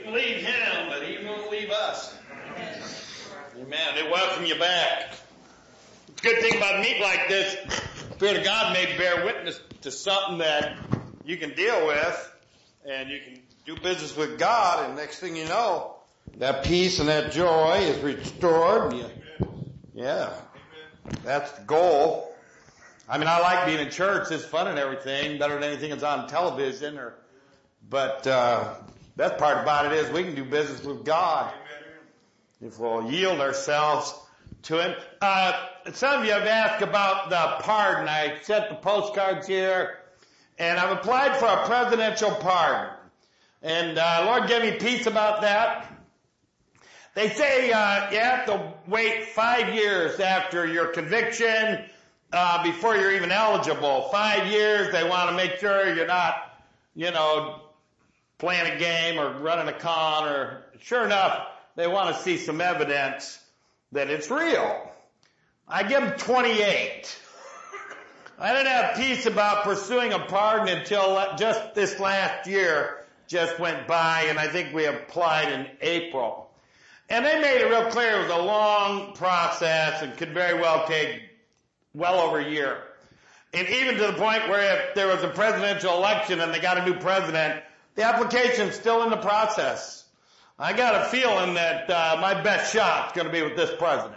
can leave him, but he won't leave us. Amen. They welcome you back. The good thing about a meeting like this, the Spirit of God may bear witness to something that you can deal with, and you can do business with God, and next thing you know, that peace and that joy is restored. Yeah. That's the goal. I mean, I like being in church. It's fun and everything, better than anything that's on television. But that part about it is we can do business with God if we'll yield ourselves to Him. Some of you have asked about the pardon. I sent the postcards here, and I've applied for a presidential pardon. And Lord gave me peace about that. They say you have to wait 5 years after your conviction before you're even eligible. 5 years, they want to make sure you're not, playing a game or running a con, or sure enough, they want to see some evidence that it's real. I give them 28. I didn't have peace about pursuing a pardon until just this last year just went by, and I think we applied in April. And they made it real clear it was a long process and could very well take well over a year. And even to the point where if there was a presidential election and they got a new president, the application's still in the process. I got a feeling that my best shot's going to be with this president.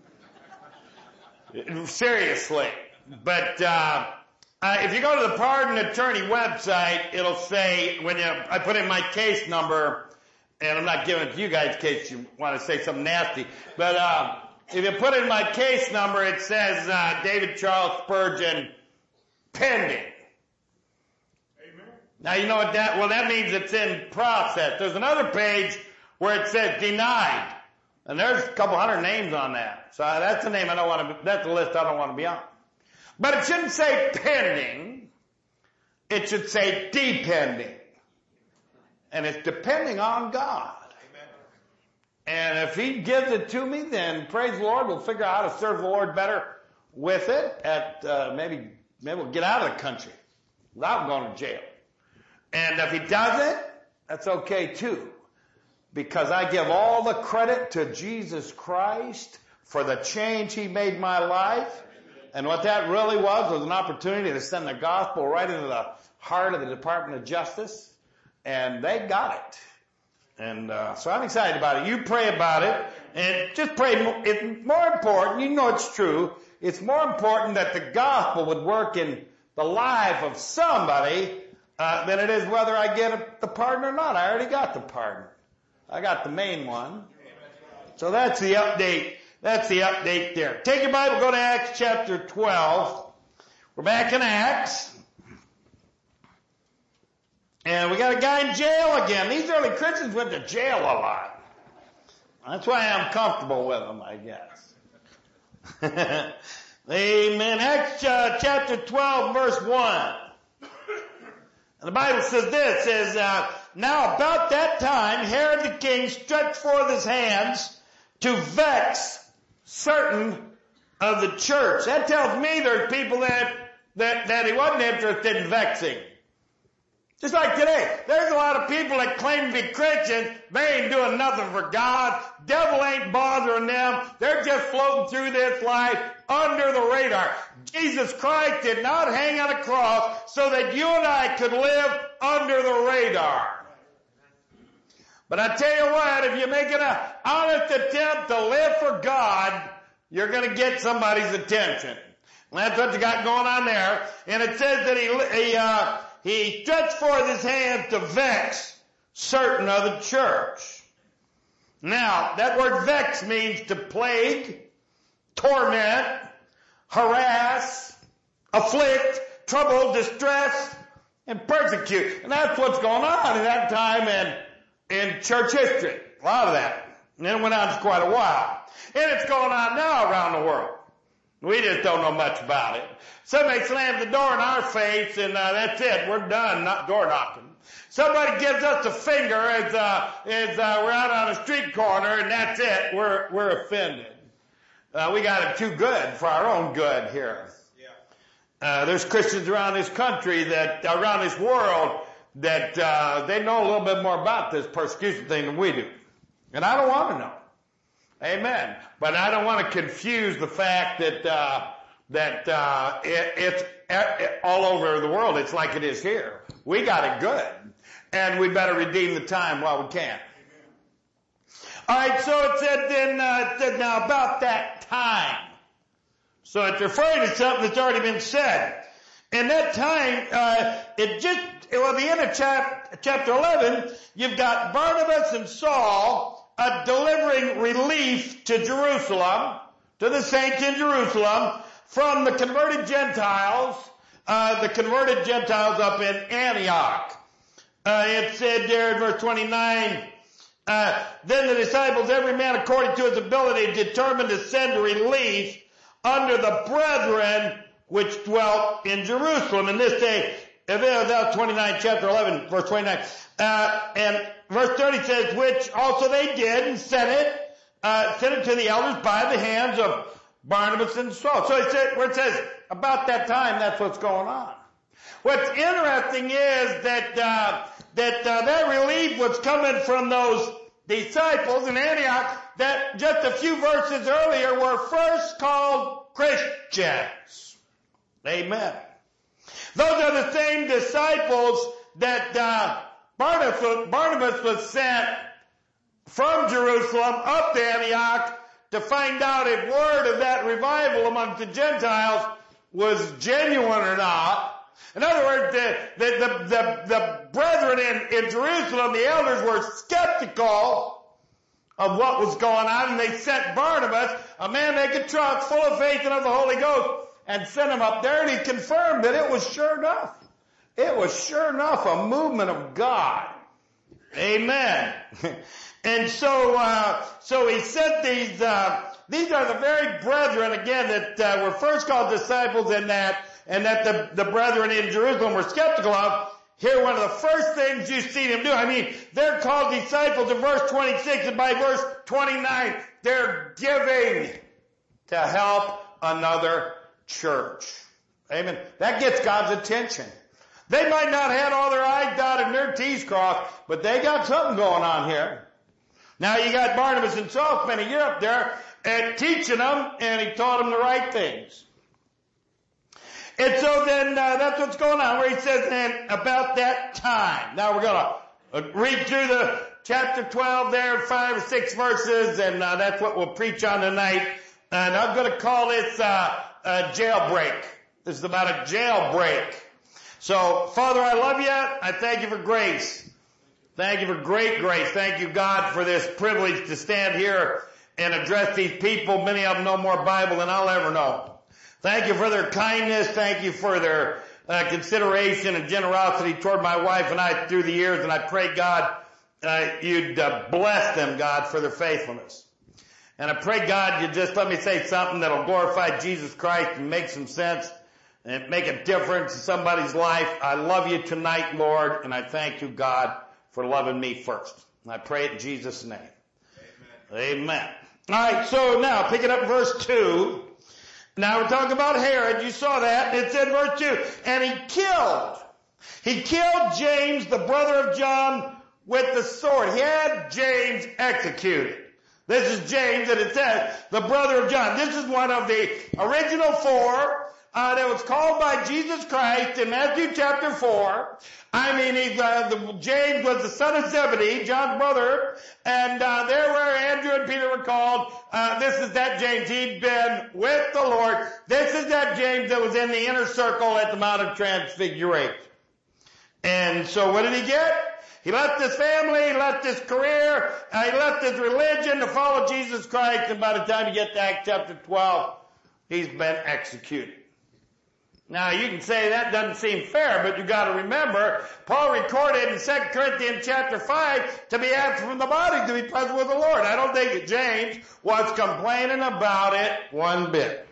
Seriously. But if you go to the Pardon Attorney website, it'll say, I put in my case number, and I'm not giving it to you guys in case you want to say something nasty, but if you put in my case number, it says David Charles Spurgeon, pending. Amen. Now you know what that means it's in process. There's another page where it says denied, and there's a couple hundred names on that. So that's the name that's the list I don't want to be on. But it shouldn't say pending. It should say depending. And it's depending on God. Amen. And if He gives it to me, then praise the Lord, we'll figure out how to serve the Lord better with it. Maybe we'll get out of the country without going to jail. And if He doesn't, that's okay too. Because I give all the credit to Jesus Christ for the change He made in my life. And what that really was an opportunity to send the gospel right into the heart of the Department of Justice. And they got it. And so I'm excited about it. You pray about it. And just pray. It's more important, you know it's true, it's more important that the gospel would work in the life of somebody than it is whether I get the pardon or not. I already got the pardon. I got the main one. So that's the update. That's the update there. Take your Bible, go to Acts chapter 12. We're back in Acts. And we got a guy in jail again. These early Christians went to jail a lot. That's why I'm comfortable with them, I guess. Amen. Acts chapter 12, verse 1. And the Bible says this, now about that time, Herod the king stretched forth his hands to vex certain of the church. That tells me there's people that he wasn't interested in vexing. Just like today, there's a lot of people that claim to be Christians. They ain't doing nothing for God. Devil ain't bothering them. They're just floating through this life under the radar. Jesus Christ did not hang on a cross so that you and I could live under the radar. But I tell you what, if you're making an honest attempt to live for God, you're going to get somebody's attention. And that's what you got going on there. And it says that he stretched forth his hands to vex certain of the church. Now, that word vex means to plague, torment, harass, afflict, trouble, distress, and persecute. And that's what's going on at that time in church history. A lot of that. And it went on for quite a while. And it's going on now around the world. We just don't know much about it. Somebody slams the door in our face and that's it. We're done, not door knocking. Somebody gives us a finger as we're out on a street corner and that's it. We're offended. We got it too good for our own good here. There's Christians around this country around this world that they know a little bit more about this persecution thing than we do. And I don't want to know. Amen. But I don't want to confuse the fact that it's all over the world. It's like it is here. We got it good. And we better redeem the time while we can. All right, so it said then, now about that time. So it's referring to something that's already been said. And that time, the end of chapter 11, you've got Barnabas and Saul delivering relief to Jerusalem, to the saints in Jerusalem, from the converted Gentiles up in Antioch. It said there in verse 29, then the disciples, every man according to his ability, determined to send relief under the brethren which dwelt in Jerusalem. And this day, that was 29, chapter 11, verse 29. And verse 30 says, which also they did and sent it to the elders by the hands of Barnabas and Saul. So it says, where it says, about that time, that's what's going on. What's interesting is that relief was coming from those disciples in Antioch that just a few verses earlier were first called Christians. Amen. Those are the same disciples that Barnabas was sent from Jerusalem up to Antioch to find out if word of that revival amongst the Gentiles was genuine or not. In other words, the brethren in Jerusalem, the elders, were skeptical of what was going on, and they sent Barnabas, a man they could trust, full of faith and of the Holy Ghost, and sent him up there, and he confirmed that it was sure enough. It was sure enough a movement of God. Amen. And so he sent these are the very brethren, again, that were first called disciples and that the brethren in Jerusalem were skeptical of. Here, one of the first things you see them do, they're called disciples in verse 26, and by verse 29, they're giving to help another church. Amen. That gets God's attention. They might not have had all their I's dotted and their T's crossed, but they got something going on here. Now you got Barnabas and Saul spent a year up there and teaching them, and he taught them the right things. And so then that's what's going on, where he says, and about that time. Now we're going to read through the chapter 12 there, 5 or 6 verses, and that's what we'll preach on tonight. And I'm going to call this a jailbreak. This is about a jailbreak. So, Father, I love you. I thank you for grace. Thank you for great grace. Thank you, God, for this privilege to stand here and address these people. Many of them know more Bible than I'll ever know. Thank you for their kindness. Thank you for their consideration and generosity toward my wife and I through the years. And I pray, God, you'd bless them, God, for their faithfulness. And I pray, God, you just let me say something that'll glorify Jesus Christ and make some sense and make a difference in somebody's life. I love you tonight, Lord, and I thank you, God, for loving me first. And I pray it in Jesus' name. Amen. Amen. All right, so now, picking up verse 2. Now we're talking about Herod. You saw that. It said verse 2. And he killed James, the brother of John, with the sword. He had James executed. This is James, and it says, the brother of John. This is one of the original 4 that was called by Jesus Christ in Matthew chapter 4. James was the son of Zebedee, John's brother, and there where Andrew and Peter were called. This is that James. He'd been with the Lord. This is that James that was in the inner circle at the Mount of Transfiguration. And so what did he get? He left his family, he left his career, he left his religion to follow Jesus Christ, and by the time you get to Acts chapter 12, he's been executed. Now you can say that doesn't seem fair, but you gotta remember, Paul recorded in 2 Corinthians chapter 5 to be absent from the body, to be present with the Lord. I don't think that James was complaining about it one bit.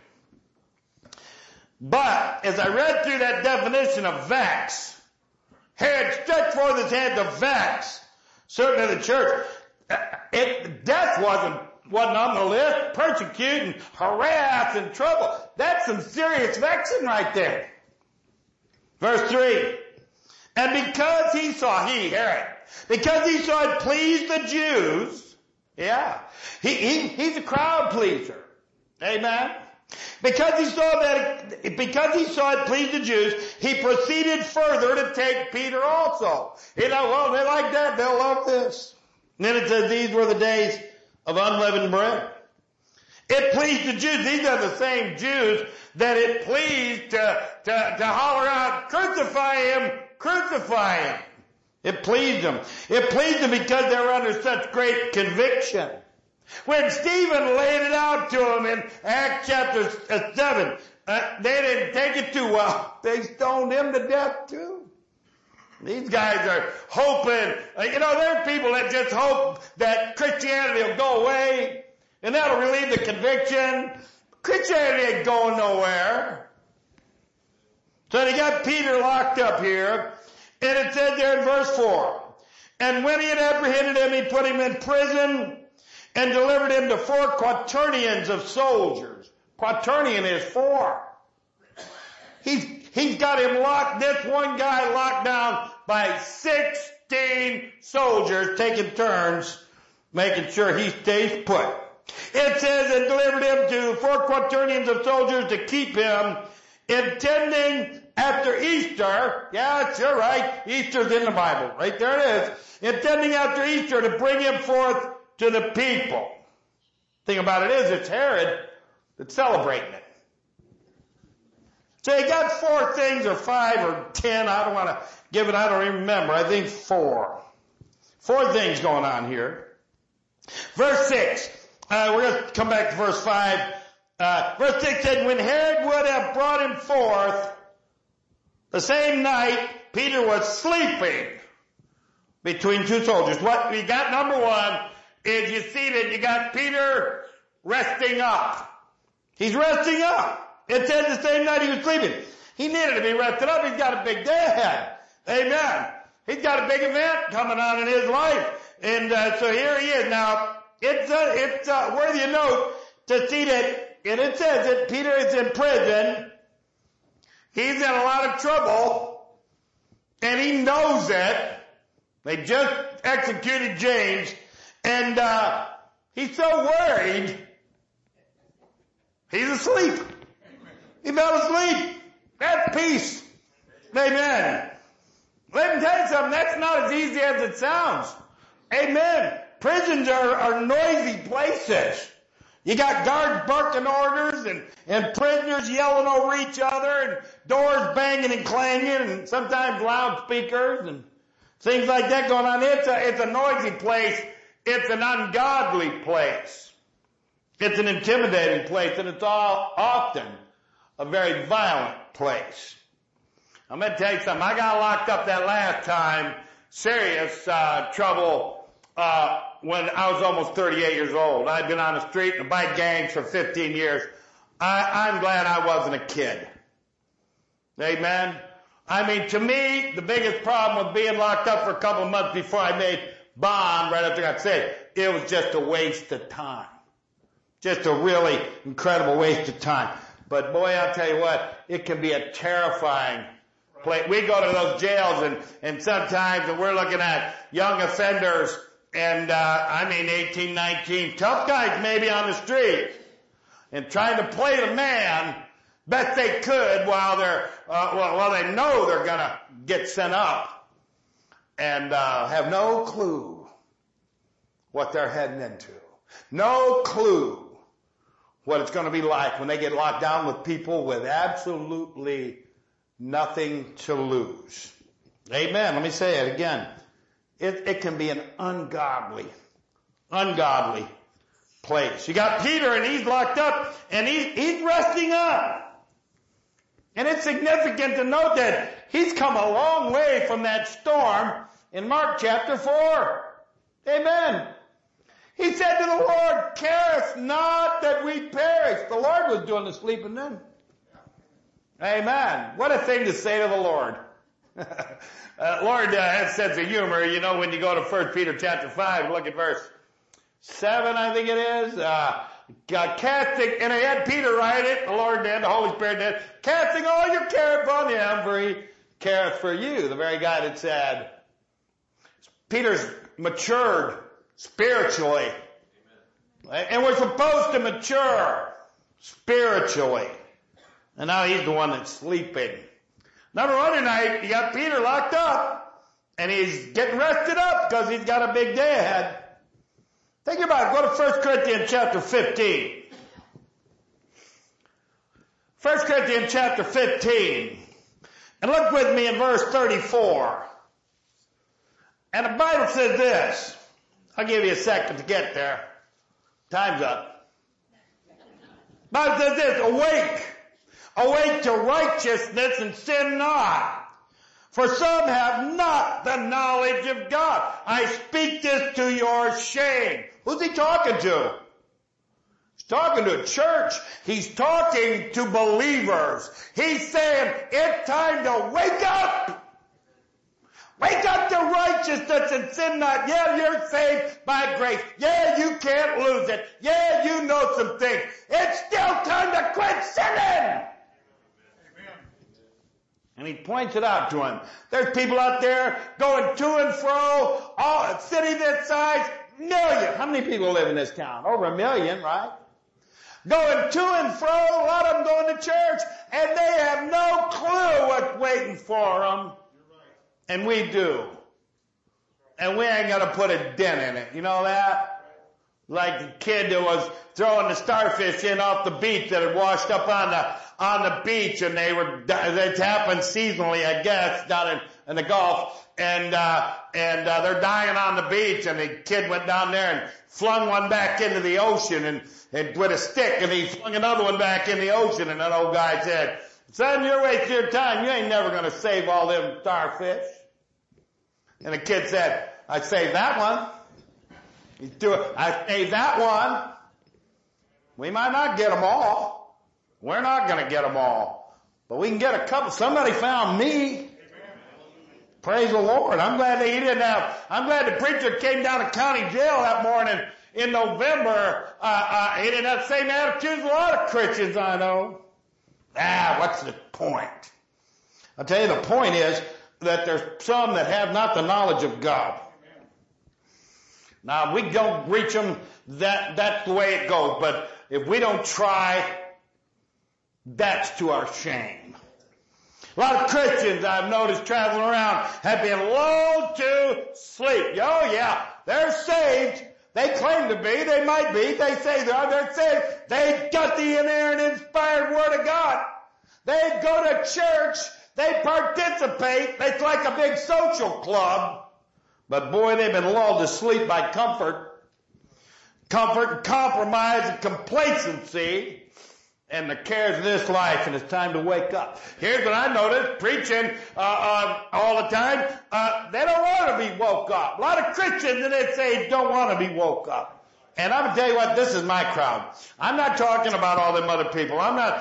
But as I read through that definition of vex, Herod stretched forth his hand to vex certainly the church. Death wasn't on the list. Persecute and harass and trouble. That's some serious vexing right there. Verse 3. And because he saw, Herod, because he saw it pleased the Jews, he's a crowd pleaser. Amen. Because he saw it pleased the Jews, he proceeded further to take Peter also. Well, they like that, they'll love this. And then it says these were the days of unleavened bread. It pleased the Jews. These are the same Jews that it pleased to holler out, crucify him, crucify him. It pleased them. It pleased them because they were under such great conviction. When Stephen laid it out to them in Acts chapter 7, they didn't take it too well. They stoned him to death too. These guys are hoping, there are people that just hope that Christianity will go away and that'll relieve the conviction. Christianity ain't going nowhere. So they got Peter locked up here, and it said there in verse 4, and when he had apprehended him, he put him in prison and delivered him to 4 quaternions of soldiers. Quaternion is 4. He's got him locked, this one guy locked down by 16 soldiers taking turns making sure he stays put. It says it delivered him to 4 quaternions of soldiers to keep him, intending after Easter, yes, you're right, Easter's in the Bible, right there it is, intending after Easter to bring him forth to the people. Thing about it is, it's Herod that's celebrating it. So he got 4 things, or 5 or 10, I don't want to give it, I don't even remember, I think 4. 4 things going on here. Verse 6, we're going to come back to verse 5. Verse 6 said, when Herod would have brought him forth, the same night Peter was sleeping between 2 soldiers. What we got, number 1, is you see that you got Peter resting up. He's resting up. It said the same night he was sleeping. He needed to be rested up. He's got a big day ahead. Amen. He's got a big event coming on in his life. And so here he is. Now, it's worthy of note to see that, and it says that Peter is in prison. He's in a lot of trouble, and he knows it. They just executed James, and he's so worried, he's asleep. He fell asleep. That's peace. Amen. Let me tell you something, that's not as easy as it sounds. Amen. Prisons are noisy places. You got guards barking orders and prisoners yelling over each other and doors banging and clanging and sometimes loudspeakers and things like that going on. It's a noisy place. It's an ungodly place. It's an intimidating place, and it's all often a very violent place. I'm going to tell you something. I got locked up that last time, serious trouble, when I was almost 38 years old. I'd been on the street in the bike gangs for 15 years. I'm glad I wasn't a kid. Amen. I mean, to me, the biggest problem with being locked up for a couple of months before I made bond, right after I got saved, it was just a waste of time. Just a really incredible waste of time. But boy, I'll tell you what, it can be a terrifying place. We go to those jails and sometimes we're looking at young offenders and, 18, 19, tough guys maybe on the street and trying to play the man best they could while they know they're gonna get sent up and, have no clue what they're heading into. No clue what it's going to be like when they get locked down with people with absolutely nothing to lose. Amen. Let me say it again. It can be an ungodly place. You got Peter and he's locked up and he's resting up. And it's significant to note that he's come a long way from that storm in Mark chapter 4. Amen. He said to the Lord, carest not that we perish. The Lord was doing the sleeping then. Amen. What a thing to say to the Lord. Lord has sense of humor. You know, when you go to 1 Peter chapter 5, look at verse 7, I think it is. Casting, and I had Peter write it, the Lord did, the Holy Spirit did, casting all your care upon him, for he careth for you. The very guy that said, Peter's matured spiritually. Amen. And we're supposed to mature spiritually. And now he's the one that's sleeping. Number one tonight, you got Peter locked up. And he's getting rested up because he's got a big day ahead. Think about it. Go to 1 Corinthians chapter 15. 1 Corinthians chapter 15. And look with me in verse 34. And the Bible says this. I'll give you a second to get there. Time's up. The Bible says this. Awake. Awake to righteousness and sin not. For some have not the knowledge of God. I speak this to your shame. Who's he talking to? He's talking to a church. He's talking to believers. He's saying, it's time to wake up. Wake up to righteousness and sin not. Yeah, you're saved by grace. Yeah, you can't lose it. Yeah, you know some things. It's still time to quit sinning. And he points it out to him. There's people out there going to and fro, a city this size, million. How many people live in this town? Over 1 million, right? Going to and fro, a lot of them going to church, and they have no clue what's waiting for them. And we do. And we ain't gonna put a dent in it. You know that? Like the kid that was throwing the starfish in off the beach that had washed up on the beach, and it happened seasonally, I guess, down in the Gulf, and they're dying on the beach, and the kid went down there and flung one back into the ocean and with a stick, and he flung another one back in the ocean, and that old guy said, son, you're wasting your time. You ain't never gonna save all them starfish. And the kid said, I saved that one. I saved that one. We might not get them all. We're not going to get them all. But we can get a couple. Somebody found me. Amen. Praise the Lord. I'm glad that he didn't have. I'm glad the preacher came down to county jail that morning in November. He didn't have the same attitude as a lot of Christians I know. What's the point? I'll tell you, the point is that there's some that have not the knowledge of God. Now, we don't reach them, that's the way it goes. But if we don't try, that's to our shame. A lot of Christians I've noticed traveling around have been lulled to sleep. Oh yeah, they're saved. They claim to be. They might be. They say they are. They're saved. They've got the inerrant, inspired Word of God. They go to church. They participate. It's like a big social club. But boy, they've been lulled to sleep by comfort and compromise and complacency and the cares of this life, and it's time to wake up. Here's what I noticed, preaching all the time. They don't want to be woke up. A lot of Christians in this age don't want to be woke up. And I'm going to tell you what, this is my crowd. I'm not talking about all them other people.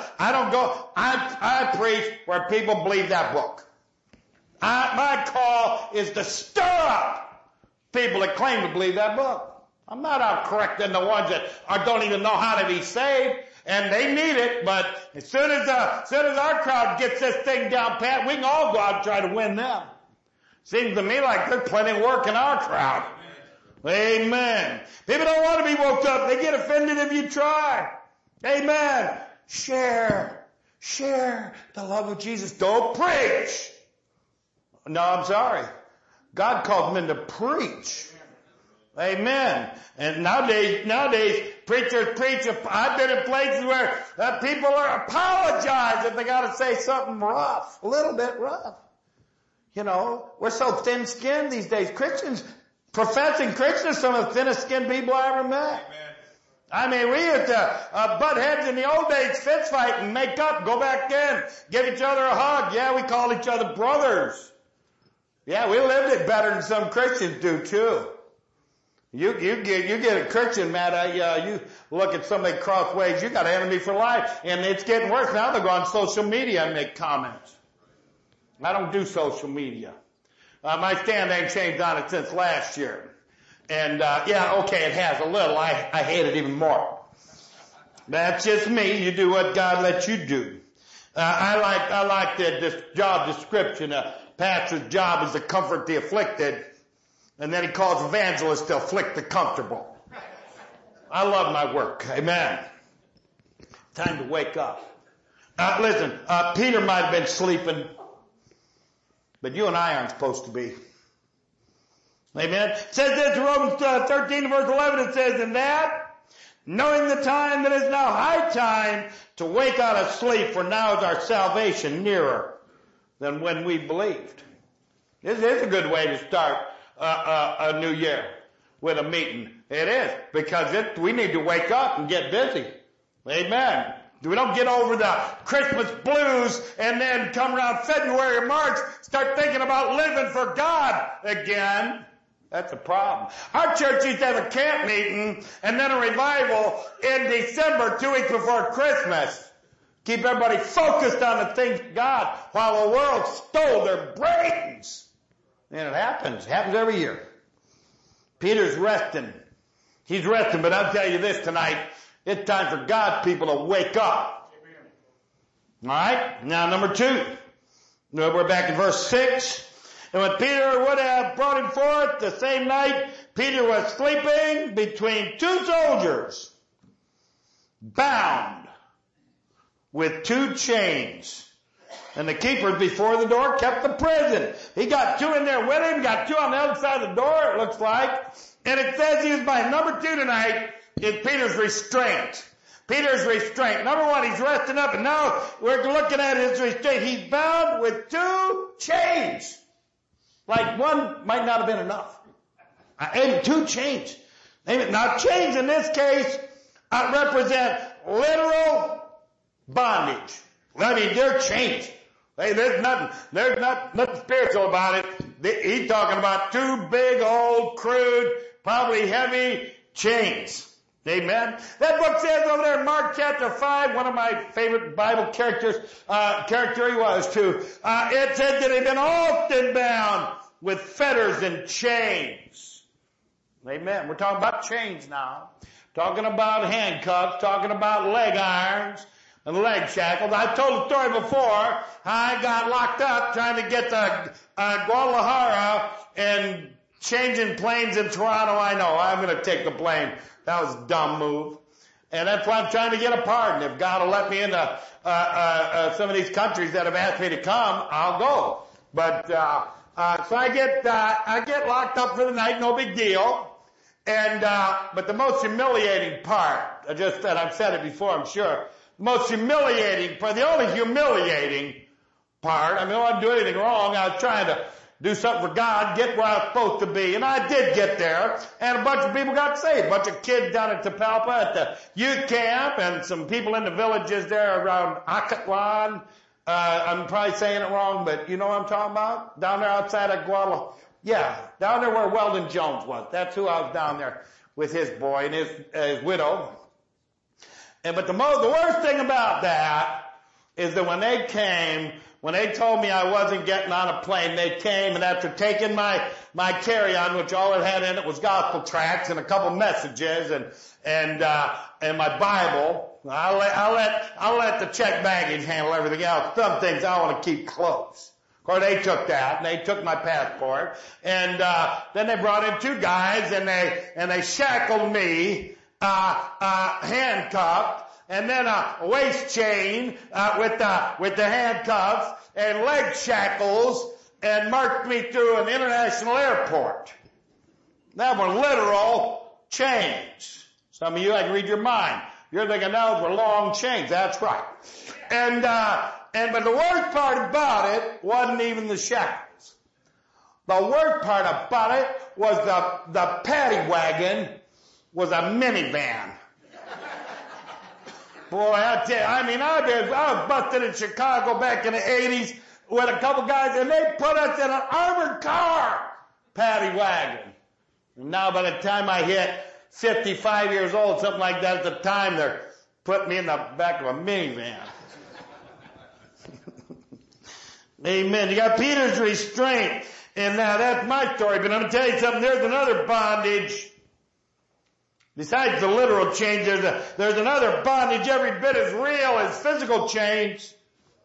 I preach where people believe that book. My call is to stir up people that claim to believe that book. I'm not out correcting the ones that don't even know how to be saved, and they need it, but as soon as our crowd gets this thing down pat, we can all go out and try to win them. Seems to me like there's plenty of work in our crowd. Amen. People don't want to be woke up. They get offended if you try. Amen. Share the love of Jesus. Don't preach. No, I'm sorry. God called men to preach. Amen. And nowadays, preachers preach. I've been in places where people apologize if they got to say something rough, a little bit rough. You know, we're so thin-skinned these days. Professing Christians, some of the thinnest skinned people I ever met. Amen. I mean, we used to butt heads in the old days, fist fight and make up, go back in, give each other a hug. Yeah, we called each other brothers. Yeah, we lived it better than some Christians do too. You get a Christian mad at you, you look at somebody crossways, you got an enemy for life. And it's getting worse now. They go on social media and make comments. I don't do social media. My stand ain't changed on it since last year. And, it has a little. I hate it even more. That's just me. You do what God lets you do. I like this job description. Pastor's job is to comfort the afflicted, and then he calls evangelists to afflict the comfortable. I love my work. Amen. Time to wake up. Listen, Peter might have been sleeping, but you and I aren't supposed to be. Amen. It says this in Romans 13 verse 11, it says, in that, knowing the time that is now high time to wake out of sleep, for now is our salvation nearer than when we believed. This is a good way to start a new year with a meeting. It is, because we need to wake up and get busy. Amen. We don't get over the Christmas blues and then come around February or March, start thinking about living for God again. That's a problem. Our church used to have a camp meeting and then a revival in December, 2 weeks before Christmas. Keep everybody focused on the things of God while the world stole their brains. And it happens. It happens every year. Peter's resting. He's resting, but I'll tell you this tonight. It's time for God's people to wake up. All right? Now, number 2. We're back in verse 6. And when Peter would have brought him forth the same night, Peter was sleeping between 2 soldiers, bound with 2 chains. And the keepers before the door kept the prison. He got 2 in there with him, got 2 on the other side of the door, it looks like. And it says he was by number 2 tonight is Peter's restraint. Peter's restraint. Number 1, he's resting up, and now we're looking at his restraint. He's bound with 2 chains. Like one might not have been enough. 2 chains. Now chains in this case represent literal bondage. I mean, they're chains. Hey, there's nothing spiritual about it. He's talking about 2 big, old, crude, probably heavy chains. Amen. That book says over there in Mark chapter 5, one of my favorite Bible character he was too. It said that he'd been often bound with fetters and chains. Amen. We're talking about chains now. Talking about handcuffs, talking about leg irons and leg shackles. I've told the story before. I got locked up trying to get to Guadalajara and changing planes in Toronto. I know. I'm going to take the plane. That was a dumb move. And that's why I'm trying to get a pardon. If God will let me into some of these countries that have asked me to come, I'll go. But so I get locked up for the night, no big deal. And but the most humiliating part, I've said it before, I'm sure. The most humiliating part, the only humiliating part, I mean, I didn't do anything wrong. I was trying to do something for God, get where I was supposed to be. And I did get there. And a bunch of people got saved. A bunch of kids down at Tapalpa at the youth camp and some people in the villages there around Acatlan. I'm probably saying it wrong, but you know what I'm talking about? Down there outside of Guadalajara. Yeah, down there where Weldon Jones was. That's who I was down there with his boy and his widow. But the worst thing about that is that when they told me I wasn't getting on a plane, they came and after taking my carry-on, which all it had in it was gospel tracts and a couple messages and my Bible. I'll let the checked baggage handle everything else. Some things I want to keep close. Of course, they took that and they took my passport and then they brought in 2 guys and they shackled me, handcuffed. And then a waist chain with the handcuffs and leg shackles and marched me through an international airport. That were literal chains. Some of you, I can read your mind. You're thinking those were long chains. That's right. But the worst part about it wasn't even the shackles. The worst part about it was the paddy wagon was a minivan. Boy, I tell you, I mean, I was busted in Chicago back in the 80s with a couple guys, and they put us in an armored car, paddy wagon. And now by the time I hit 55 years old, something like that at the time, they're putting me in the back of a minivan. Amen. You got Peter's restraint. And now that's my story, but I'm going to tell you something. There's another bondage. Besides the literal chains, there's another bondage every bit as real as physical chains.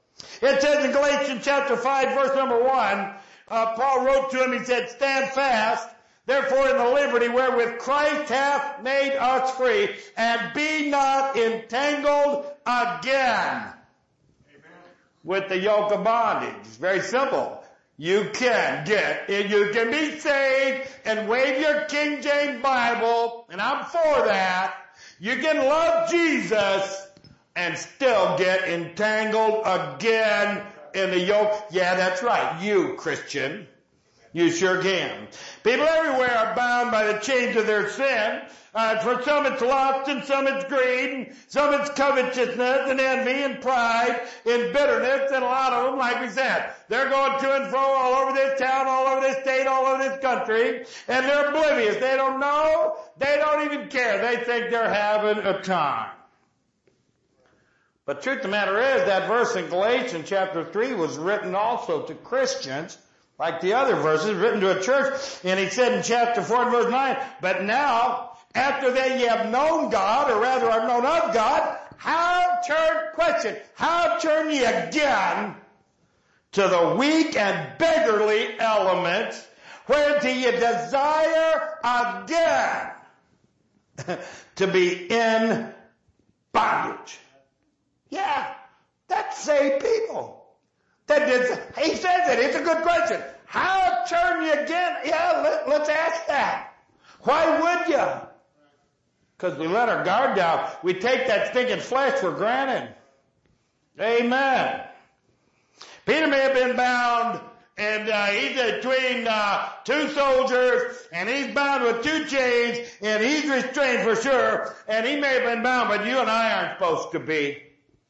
It says in Galatians chapter 5, verse number 1, Paul wrote to him, he said, stand fast, therefore in the liberty wherewith Christ hath made us free, and be not entangled again with the yoke of bondage. It's very simple. You can be saved and wave your King James Bible, and I'm for that. You can love Jesus and still get entangled again in the yoke. Yeah, that's right. You, Christian. You sure can. People everywhere are bound by the chains of their sin. For some it's lust, and some it's greed, and some it's covetousness and envy and pride and bitterness, and a lot of them, like we said, they're going to and fro all over this town, all over this state, all over this country, and they're oblivious. They don't know. They don't even care. They think they're having a time. But truth of the matter is, that verse in Galatians chapter 3 was written also to Christians, like the other verses, written to a church. And he said in chapter 4 and verse 9, but now, after that ye have known God, or rather are known of God, how turn ye again to the weak and beggarly elements, whereunto ye desire again to be in bondage? Yeah, that's saved people. He says it. It's a good question. How turn you again? Yeah, let's ask that. Why would you? Because we let our guard down. We take that stinking flesh for granted. Amen. Peter may have been bound, and he's between two soldiers, and he's bound with two chains, and he's restrained for sure, and he may have been bound, but you and I aren't supposed to be.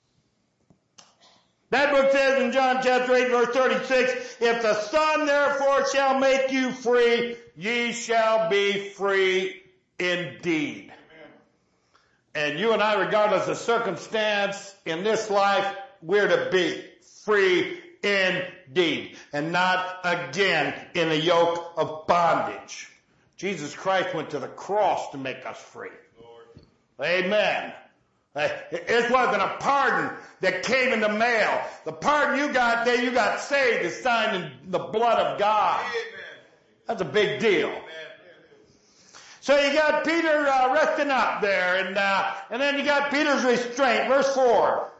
That book says in John chapter 8 verse 36, if the Son therefore shall make you free, ye shall be free indeed. Amen. And you and I, regardless of circumstance in this life, we're to be free indeed, and not again in the yoke of bondage. Jesus Christ went to the cross to make us free. Lord. Amen. It wasn't a pardon that came in the mail. The pardon you got there, you got saved, is signed in the blood of God. Amen. That's a big deal. Amen. So you got Peter resting up there, and then you got Peter's restraint. Verse 4.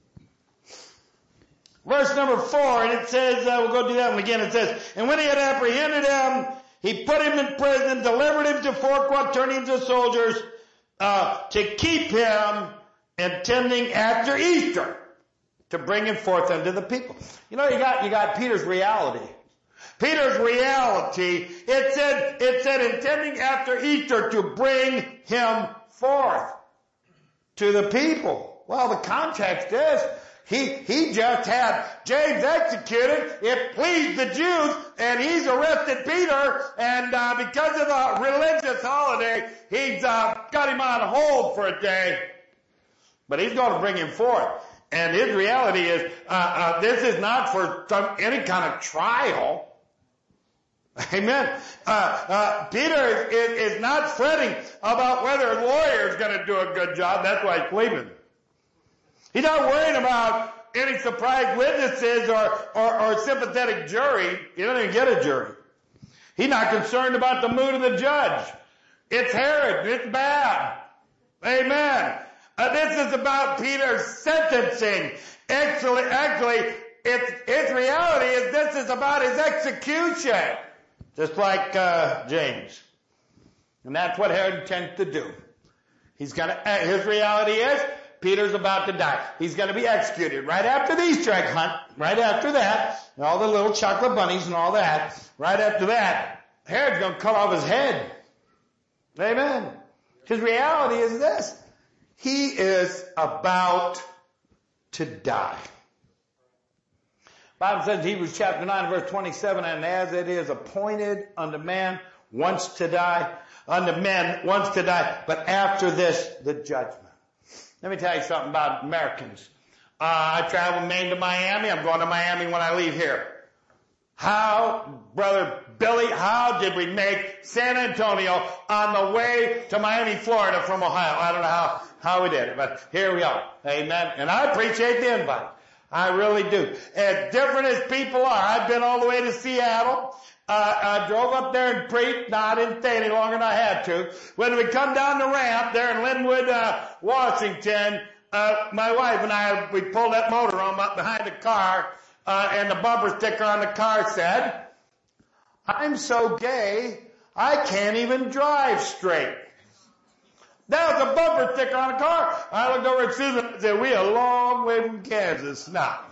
Verse number 4, and it says, we'll go do that one again. It says, and when he had apprehended him, he put him in prison, delivered him to 4 quaternions of soldiers, to keep him intending after Easter to bring him forth unto the people. You know, you got Peter's reality. Peter's reality, it said intending after Easter to bring him forth to the people. Well, the context is, he just had James executed. It pleased the Jews, and he's arrested Peter, and because of the religious holiday, he's got him on hold for a day. But he's going to bring him forth. And his reality is, this is not for any kind of trial. Amen. Peter is not fretting about whether a lawyer is going to do a good job. That's why he's leaving. He's not worrying about any surprise witnesses or sympathetic jury. He doesn't even get a jury. He's not concerned about the mood of the judge. It's Herod. It's bad. Amen. This is about Peter's sentencing. Actually, its reality is this is about his execution. Just like James. And that's what Herod intends to do. His reality is, Peter's about to die. He's going to be executed right after the Easter egg hunt. Right after that, and all the little chocolate bunnies and all that. Right after that, Herod's going to cut off his head. Amen. His reality is this. He is about to die. The Bible says in Hebrews chapter 9 verse 27, and as it is appointed unto man once to die, unto men once to die, but after this, the judgment. Let me tell you something about Americans. I travel Maine to Miami. I'm going to Miami when I leave here. How, Brother Billy, how did we make San Antonio on the way to Miami, Florida from Ohio? I don't know how we did it, but here we are. Amen. And I appreciate the invite. I really do. As different as people are, I've been all the way to Seattle. I drove up there and preached. No, I didn't stay any longer than I had to. When we come down the ramp there in Linwood, Washington, my wife and I, we pulled that motorhome up behind the car, and the bumper sticker on the car said, "I'm so gay, I can't even drive straight." That was a bumper sticker on the car. I looked over at Susan and said, "We a long way from Kansas now."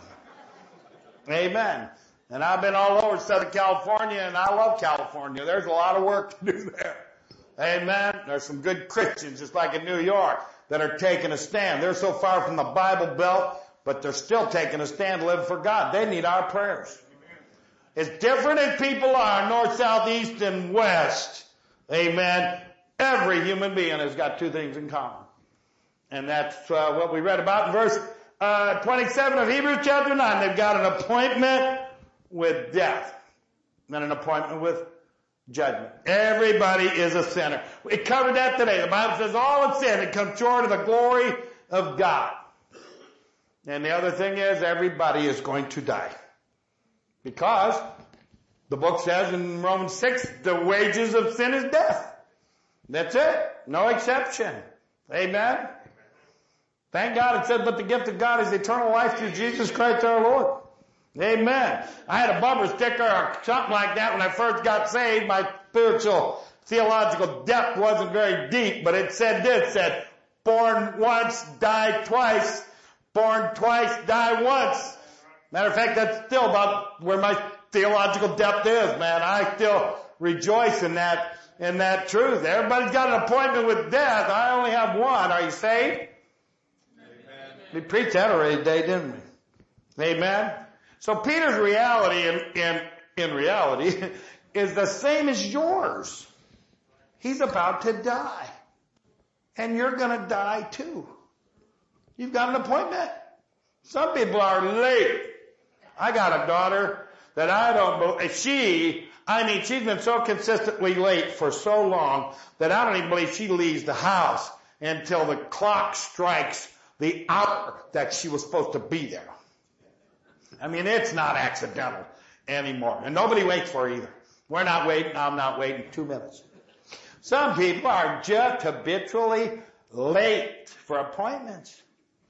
Amen. And I've been all over Southern California, and I love California. There's a lot of work to do there. Amen. There's some good Christians, just like in New York, that are taking a stand. They're so far from the Bible Belt, but they're still taking a stand, living for God. They need our prayers. As different as people are, north, south, east, and west, amen, every human being has got two things in common. And that's what we read about in verse 27 of Hebrews chapter 9. They've got an appointment with death and an appointment with judgment. Everybody is a sinner. We covered that today. The Bible says all have sinned and come short of the glory of God. And the other thing is everybody is going to die. Because the book says in Romans 6, the wages of sin is death. That's it. No exception. Amen. Thank God it says, but the gift of God is eternal life through Jesus Christ our Lord. Amen. I had a bumper sticker or something like that when I first got saved. My spiritual theological depth wasn't very deep, but it said this, said, born once, die twice, born twice, die once. Matter of fact, that's still about where my theological depth is, man. I still rejoice in that truth. Everybody's got an appointment with death. I only have one. Are you saved? Amen. We preached that already today, didn't we? Amen. So Peter's reality in reality is the same as yours. He's about to die. And you're going to die too. You've got an appointment. Some people are late. I got a daughter that I don't believe. She's been so consistently late for so long that I don't even believe she leaves the house until the clock strikes the hour that she was supposed to be there. I mean, it's not accidental anymore. And nobody waits for her either. We're not waiting. I'm not waiting 2 minutes. Some people are just habitually late for appointments.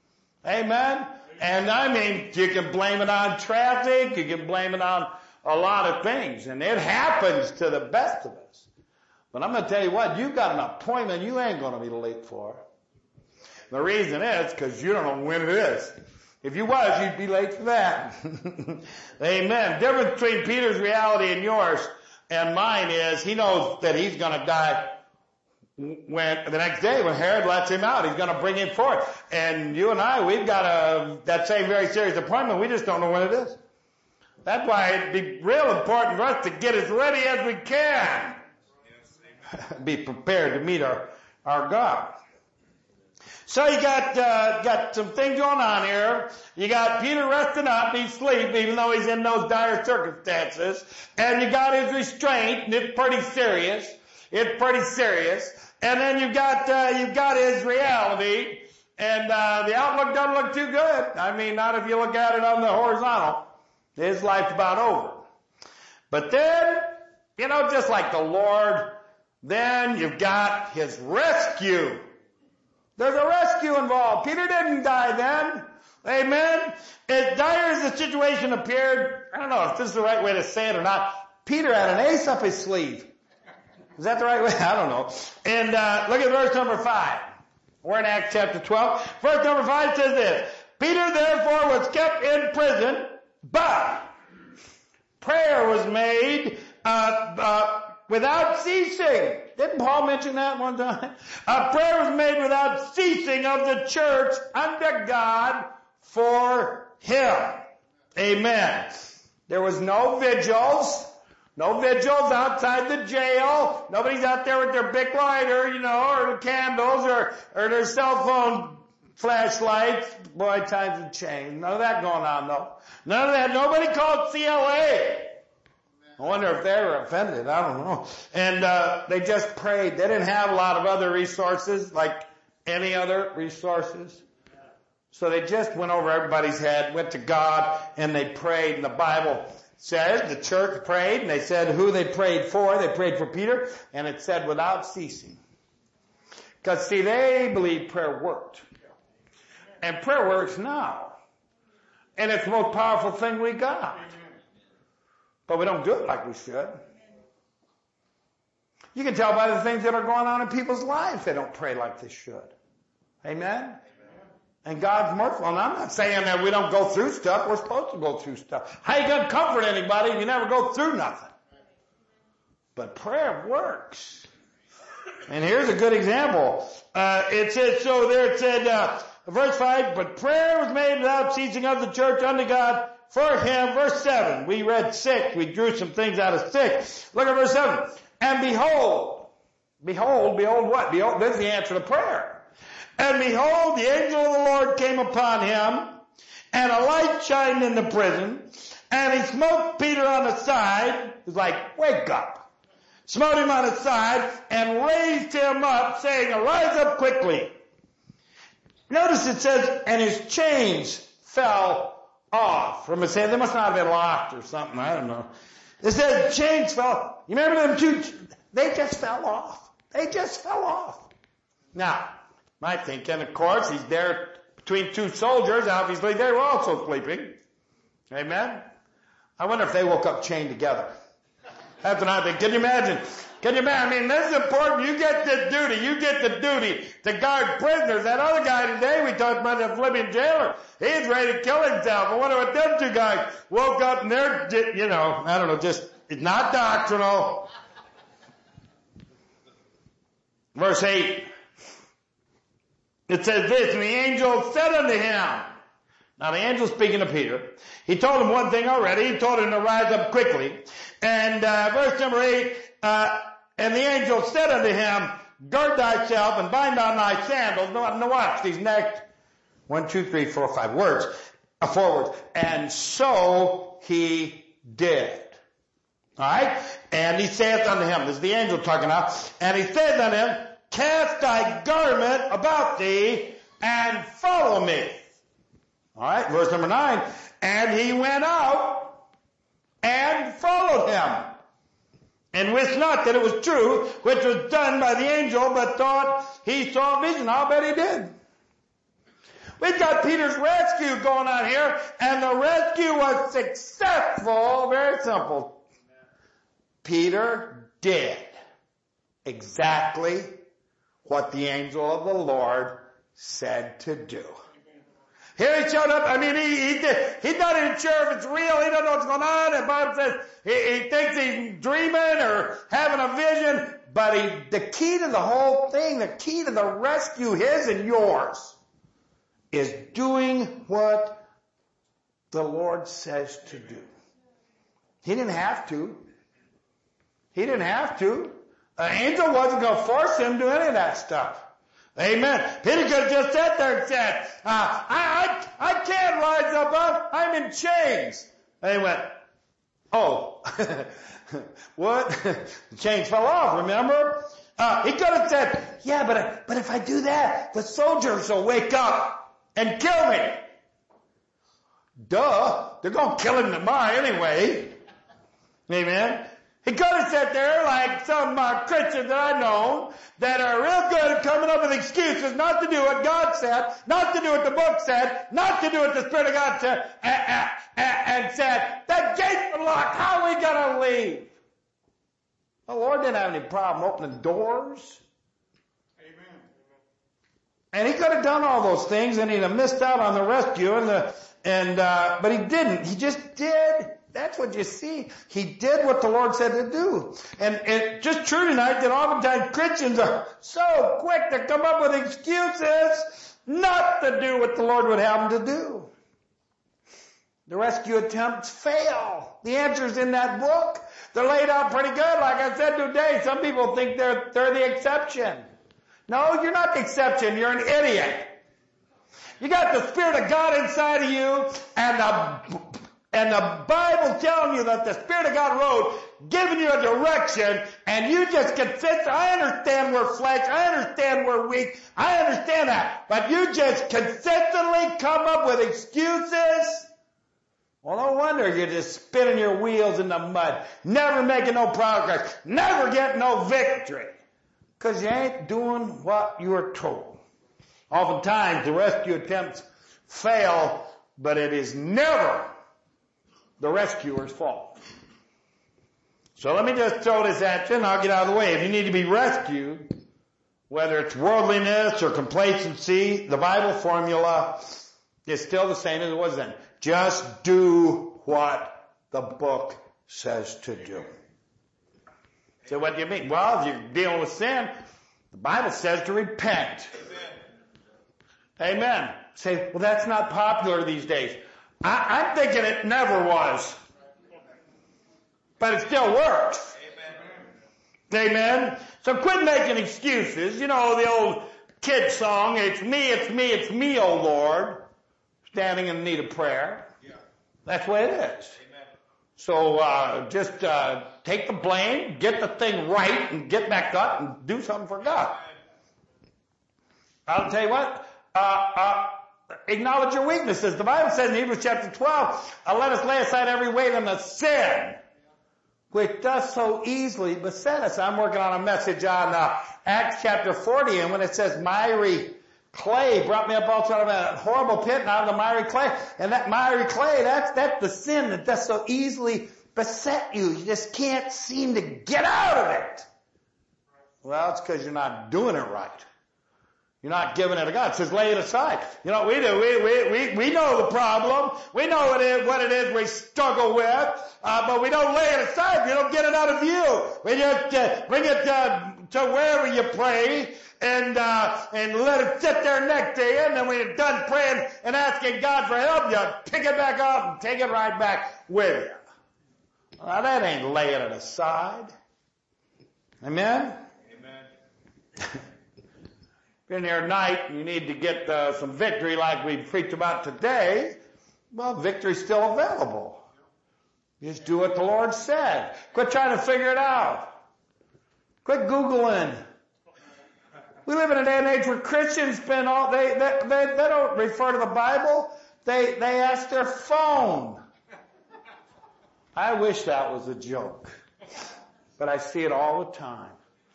Amen? And I mean, you can blame it on traffic. You can blame it on a lot of things. And it happens to the best of us. But I'm going to tell you what, you've got an appointment you ain't going to be late for. The reason is because you don't know when it is. If you was, you'd be late for that. Amen. Difference between Peter's reality and yours and mine is he knows that he's going to die when the next day when Herod lets him out. He's going to bring him forth. And you and I, we've got that same very serious appointment. We just don't know when it is. That's why it'd be real important for us to get as ready as we can. Be prepared to meet our God. So you got some things going on here. You got Peter resting up, he's asleep, even though he's in those dire circumstances. And you got his restraint, and it's pretty serious. It's pretty serious. And then you've got his reality, and the outlook doesn't look too good. I mean, not if you look at it on the horizontal. His life's about over. But then, just like the Lord, then you've got his rescue. There's a rescue involved. Peter didn't die then. Amen. As dire as the situation appeared, I don't know if this is the right way to say it or not, Peter had an ace up his sleeve. Is that the right way? I don't know. And look at verse number 5. We're in Acts chapter 12. Verse number 5 says this. Peter therefore was kept in prison, but prayer was made without ceasing. Didn't Paul mention that one time? Prayer was made without ceasing of the church unto God for him. Amen. There was no vigils. No vigils outside the jail. Nobody's out there with their big lighter, or candles or their cell phone flashlights. Boy, times have changed. None of that going on, though. None of that. Nobody called CLA. I wonder if they were offended. I don't know. And they just prayed. They didn't have a lot of other resources, like any other resources. So they just went over everybody's head, went to God, and they prayed. And the Bible says the church prayed, and they said who they prayed for. They prayed for Peter, and it said without ceasing. Because, see, they believed prayer worked. And prayer works now. And it's the most powerful thing we got. But we don't do it like we should. You can tell by the things that are going on in people's lives they don't pray like they should. Amen? And God's merciful. And I'm not saying that we don't go through stuff. We're supposed to go through stuff. How you going to comfort anybody if you never go through nothing? But prayer works. And here's a good example. It said, so there it said, verse 5, but prayer was made without ceasing of the church unto God for him. Verse 7, we read 6. We drew some things out of 6. Look at verse 7. And behold what? Behold, this is the answer to prayer. And behold, the angel of the Lord came upon him, and a light shined in the prison, and he smote Peter on the side. He's like, wake up. Smote him on the side, and raised him up, saying, arise up quickly. Notice it says, and his chains fell off from his hand. They must not have been locked or something. I don't know. It says chains fell. You remember them two? They just fell off. They just fell off. Now, my thinking, of course, he's there between two soldiers. Obviously, they were also sleeping. Amen? I wonder if they woke up chained together. That's what I think. Can you imagine? I mean, this is important. You get the duty to guard prisoners. That other guy today, we talked about the Philippian jailer. He's ready to kill himself. I wonder what them two guys woke up and they're, I don't know, just, it's not doctrinal. Verse 8. It says this, and the angel said unto him. Now the angel speaking to Peter. He told him one thing already. He told him to rise up quickly. And verse number 8, and the angel said unto him, gird thyself and bind on thy sandals. Now watch these next 1, 2, 3, 4, 5 words. 4 words. And so he did. Alright? And he saith unto him, this is the angel talking now, and he saith unto him, cast thy garment about thee and follow me. Alright, verse number 9. And he went out and followed him. And wist not that it was true, which was done by the angel, but thought he saw a vision. I'll bet he did. We've got Peter's rescue going on here, and the rescue was successful. Very simple. Peter did exactly what the angel of the Lord said to do. Here he showed up. I mean, he's not even sure if it's real. He doesn't know what's going on. The Bible says he thinks he's dreaming or having a vision. But the key to the whole thing, the key to the rescue, his and yours, is doing what the Lord says to do. He didn't have to. He didn't have to. An angel wasn't going to force him to do any of that stuff. Amen. Peter could have just sat there and said, I can't rise up. I'm in chains. And he went, oh, what? The chains fell off, remember? He could have said, yeah, but if I do that, the soldiers will wake up and kill me. Duh. They're going to kill him tomorrow anyway. Amen. He could have sat there like some Christians that I know that are real good at coming up with excuses not to do what God said, not to do what the book said, not to do what the Spirit of God said, and said, the gates are locked. How are we going to leave? The Lord didn't have any problem opening doors. Amen. And he could have done all those things and he'd have missed out on the rescue but he didn't. He just did. That's what you see. He did what the Lord said to do. And it's just true tonight that oftentimes Christians are so quick to come up with excuses not to do what the Lord would have them to do. The rescue attempts fail. The answer's in that book. They're laid out pretty good. Like I said today, some people think they're the exception. No, you're not the exception. You're an idiot. You got the Spirit of God inside of you, and And the Bible telling you that the Spirit of God wrote, giving you a direction, and you just consist. I understand we're flesh. I understand we're weak. I understand that. But you just consistently come up with excuses. Well, no wonder you're just spinning your wheels in the mud, never making no progress, never getting no victory. Because you ain't doing what you were told. Oftentimes, the rescue attempts fail, but it is never the rescuer's fault. So let me just throw this at you and I'll get out of the way. If you need to be rescued, whether it's worldliness or complacency, the Bible formula is still the same as it was then. Just do what the book says to do. So what do you mean? Well, if you're dealing with sin, the Bible says to repent. Amen. Say, well, that's not popular these days. I'm thinking it never was. But it still works. Amen. So quit making excuses. You know the old kid song, it's me, oh Lord, standing in need of prayer. That's the way it is. So just take the blame, get the thing right, and get back up and do something for God. I'll tell you what. Acknowledge your weaknesses. The Bible says in Hebrews chapter 12, let us lay aside every weight and the sin which does so easily beset us. I'm working on a message on Acts chapter 40, and when it says miry clay brought me up also out of a horrible pit and out of the miry clay. And that miry clay, that's the sin that does so easily beset you. You just can't seem to get out of it. Well, it's because you're not doing it right. You're not giving it to God. It says lay it aside. You know what we do? We know the problem. We know what it is we struggle with. But we don't lay it aside. We don't get it out of view. We just bring it to wherever you pray and let it sit there next to you. And then when you're done praying and asking God for help, you pick it back up and take it right back with you. Well, that ain't laying it aside. Amen? Amen. If you're in here tonight and you need to get some victory like we preached about today, well, victory's still available. Just do what the Lord said. Quit trying to figure it out. Quit Googling. We live in a day and age where Christians spend they don't refer to the Bible. They ask their phone. I wish that was a joke, but I see it all the time.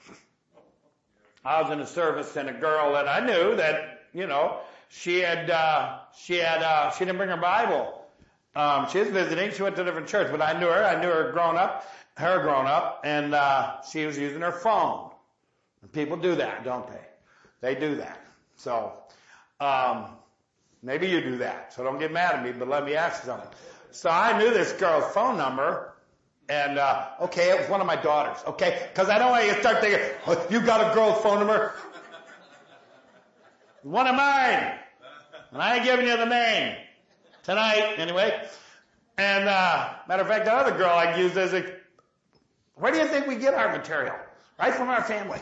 I was in a service and a girl that I knew that, you know, she didn't bring her Bible. She was visiting. She went to a different church, but I knew her growing up, and she was using her phone. And people do that, don't they? They do that. So, maybe you do that. So don't get mad at me, but let me ask you something. So I knew this girl's phone number. And, okay, it was one of my daughters, okay? Because I don't want you to start thinking, oh, you got a girl's phone number? One of mine. And I ain't giving you the name. Tonight, anyway. And, matter of fact, the other girl I used as where do you think we get our material? Right from our family.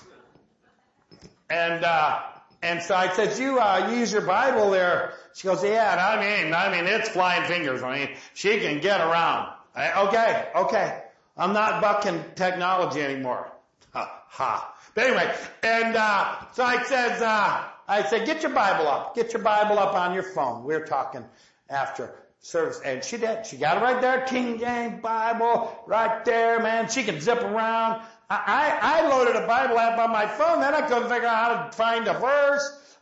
And so I said, you use your Bible there. She goes, yeah, and I mean, it's flying fingers. I mean, she can get around. Okay. I'm not bucking technology anymore. Ha. But anyway, and so I said, get your Bible up. Get your Bible up on your phone. We were talking after service, and she did. She got it right there, King James Bible, right there, man. She can zip around. I loaded a Bible app on my phone, then I couldn't figure out how to find a verse,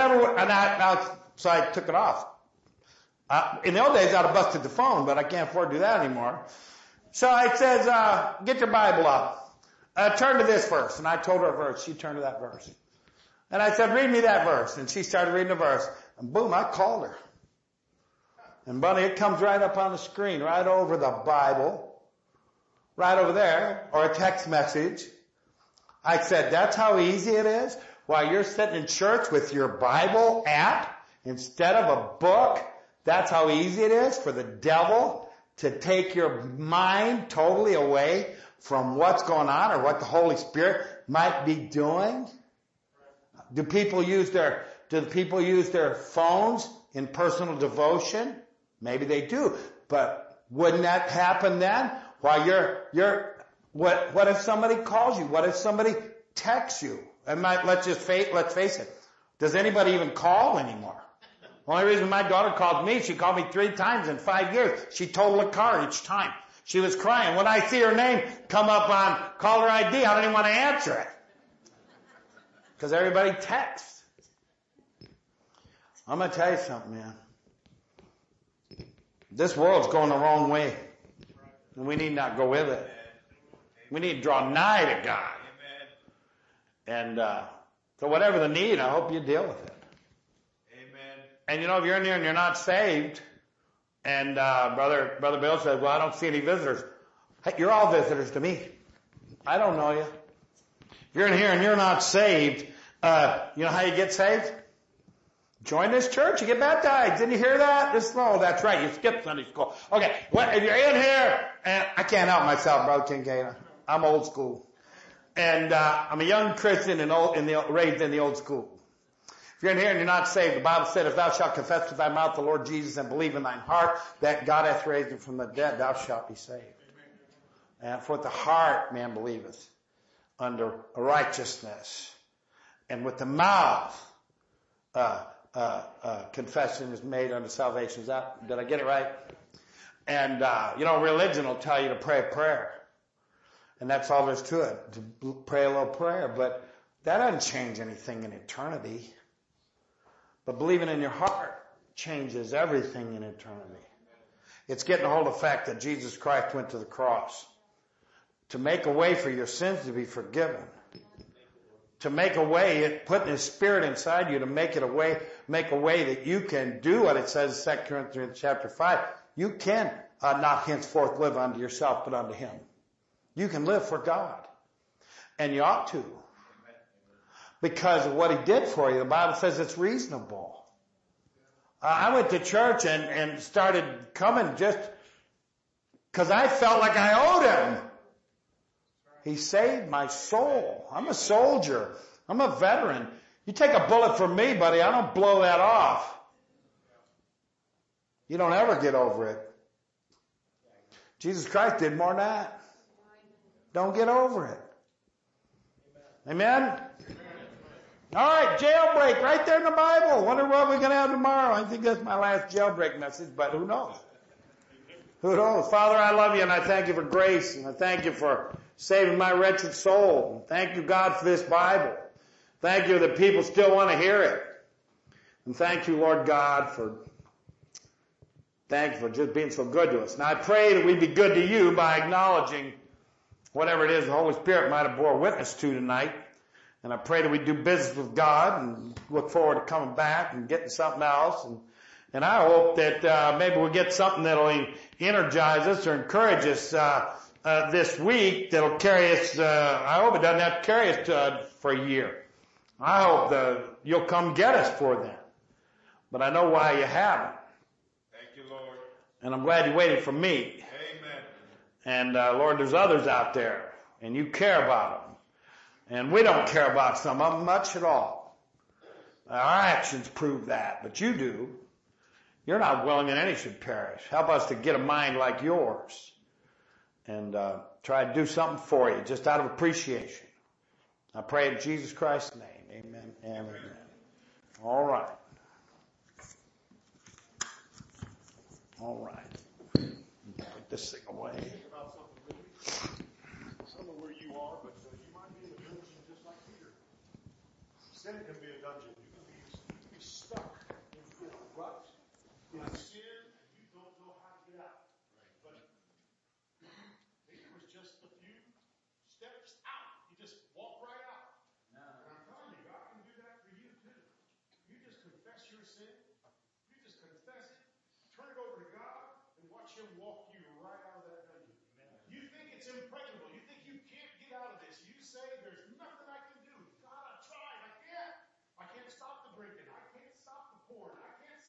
so I took it off. In the old days, I'd have busted the phone, but I can't afford to do that anymore. So I says, get your Bible up. Turn to this verse. And I told her a verse. She turned to that verse. And I said, read me that verse. And she started reading the verse. And boom, I called her. And buddy, it comes right up on the screen, right over the Bible. Right over there. Or a text message. I said, that's how easy it is? While you're sitting in church with your Bible app instead of a book. That's how easy it is for the devil to take your mind totally away from what's going on or what the Holy Spirit might be doing. Do people use their phones in personal devotion? Maybe they do. But wouldn't that happen then? While what if somebody calls you? What if somebody texts you? Let's face it. Does anybody even call anymore? The only reason my daughter called me, she called me 3 times in 5 years. She totaled a car each time. She was crying. When I see her name come up on caller ID, I don't even want to answer it. Because everybody texts. I'm going to tell you something, man. This world's going the wrong way. And we need not go with it. We need to draw nigh to God. And so whatever the need, I hope you deal with it. Amen. And if you're in here and you're not saved, and Brother Bill says, well, I don't see any visitors. Hey, you're all visitors to me. I don't know you. If you're in here and you're not saved, you know how you get saved? Join this church, you get baptized. Didn't you hear that? That's right, you skipped Sunday school. Okay, if you're in here, and I can't help myself, Brother Kincaid. I'm old school. And I'm a young Christian raised in the old school. If you're in here and you're not saved, the Bible said, if thou shalt confess with thy mouth the Lord Jesus and believe in thine heart that God hath raised him from the dead, thou shalt be saved. And for with the heart man believeth unto righteousness, and with the mouth confession is made unto salvation. Did I get it right? And religion will tell you to pray a prayer. And that's all there's to it, to pray a little prayer. But that doesn't change anything in eternity. But believing in your heart changes everything in eternity. It's getting a hold of the fact that Jesus Christ went to the cross to make a way for your sins to be forgiven. To make a way, putting His Spirit inside you to make a way that you can do what it says in 2 Corinthians chapter 5. You can not henceforth live unto yourself, but unto Him. You can live for God. And you ought to. Because of what He did for you. The Bible says it's reasonable. I went to church and started coming just because I felt like I owed Him. He saved my soul. I'm a soldier. I'm a veteran. You take a bullet from me, buddy, I don't blow that off. You don't ever get over it. Jesus Christ did more than that. Don't get over it. Amen? All right, jailbreak right there in the Bible. Wonder what we're going to have tomorrow. I think that's my last jailbreak message, but who knows? Who knows? Father, I love you and I thank you for grace and I thank you for saving my wretched soul. Thank you, God, for this Bible. Thank you that people still want to hear it. And thank you, Lord God, for just being so good to us. And I pray that we be good to you by acknowledging whatever it is the Holy Spirit might have bore witness to tonight. And I pray that we do business with God and look forward to coming back and getting something else. And I hope that maybe we'll get something that'll energize us or encourage us this week that'll carry us. I hope it doesn't have to carry us for a year. I hope you'll come get us for that. But I know why you haven't. Thank you, Lord. And I'm glad you waited for me. Amen. And Lord, there's others out there, and you care about them. And we don't care about some of them much at all. Our actions prove that, but you do. You're not willing that any should perish. Help us to get a mind like yours and try to do something for you just out of appreciation. I pray in Jesus Christ's name. Amen and amen. All right. All right. Put this thing away. I don't know where you are, but you might be in a dungeon just like Peter. Sin can be a dungeon. You can be stuck in a rut, in sin, and you don't know how to get out. But Peter was just a few steps out. He just walked right out. And I'm telling you, God can do that for you too. You just confess your sin. You just confess it. Turn it over to God and watch Him walk